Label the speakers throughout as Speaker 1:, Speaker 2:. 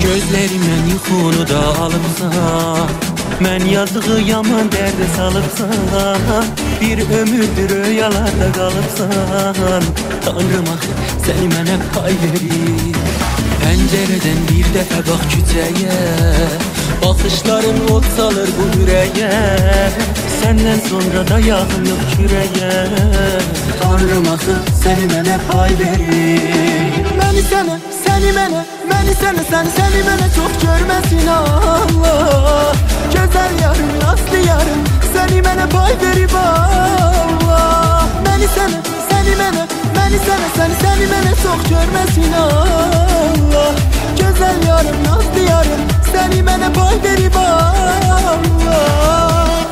Speaker 1: Gözlerimden yuxunu da alıbsan, mən yazdığı yaman dərdə salıbsan, bir ömürdür rüyalarda qalıbsan. Tanrım axı səni mənə pay verir. Pəncərədən bir dəfə bax küçəyə, baxışların od salır bu ürəyə. Səndən sonra da yaxın yox kürəyə. Tanrım axı səni mənə pay verir.
Speaker 2: Məni sənə, səni mənə, məni sənə, səni mənə çox görməsin Allah. Gözəl yarım, aslı yarım, səni mənə pay verib Allah. Məni sənə, səni mənə, məni sənə, səni mənə çox görməsin Allah. Gözəl yarım, aslı yarım, səni mənə pay verib Allah.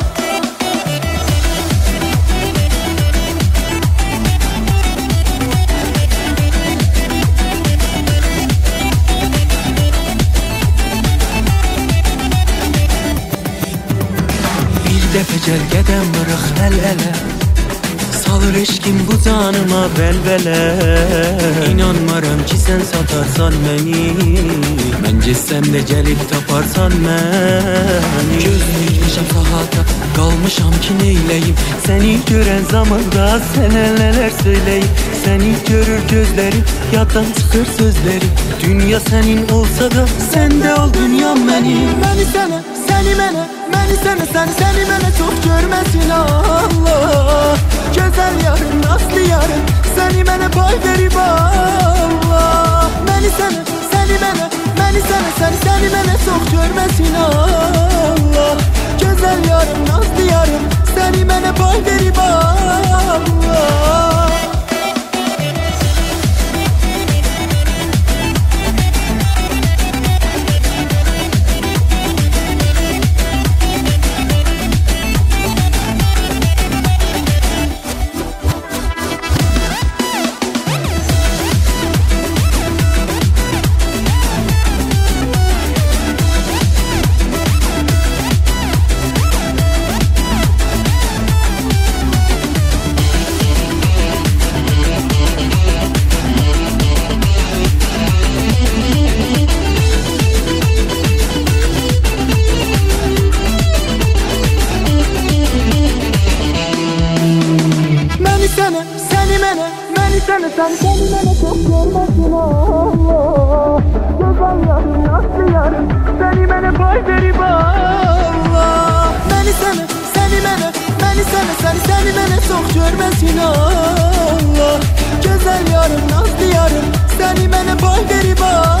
Speaker 1: Dəfə gəl qədəm vırıq əl-ələ, salır eşkim bu canıma vəlvələ. İnanmaram ki sən satarsan məni, mən getsəm də gəlib taparsan məni. Gözüm dikmişəm sahata, qalmışam ki neyləyim, səni görən zamanda sənə nələr söyləyim. Səni görür gözlərim, yaddan çıxır sözlərim. Dünya sənin olsa da, səndə ol dünyam mənim.
Speaker 2: Məni sənə, səni mənə, məni sənə, səni mənə çox görməsin Allah. Gözəl yarım, aslı yarım, səni mənə pay verib Allah. Məni sənə, səni mənə, məni sənə, səni mənə çox görməsin Allah. Gözəl yarım, aslı yarım, səni mənə pay verib Allah. Səni mənə, məni sənə, səni mənə çox görməsin Allah. Gözəl yarım, aslı yarım, səni mənə pay verib Allah. Məni sənə, səni mənə, məni sənə, səni mənə çox görməsin Allah. Gözəl yarım, aslı yarım, səni mənə pay verib Allah.